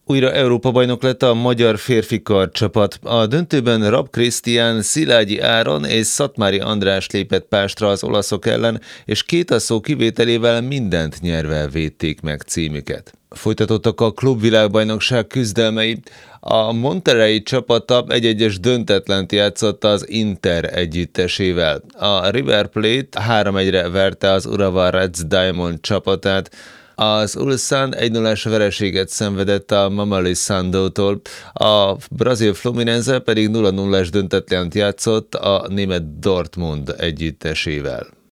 Újra Európa-bajnok lett a magyar férfi karcsapat. A döntőben Rab Krisztián, Szilágyi Áron és Szatmári András lépett pástra az olaszok ellen, és két asszó kivételével mindent nyerve védték meg címüket. Folytatottak a klubvilágbajnokság küzdelmei. A Monterrey csapata 1-1-es döntetlent játszott az Inter együttesével. A River Plate 3-1-re verte az Urawa Reds Diamond csapatát. Az Ulsan 1-0-ás vereséget szenvedett a Mameli Sandótól, a brazil Fluminense pedig 0-0-ás döntetlent játszott a német Dortmund együttesével.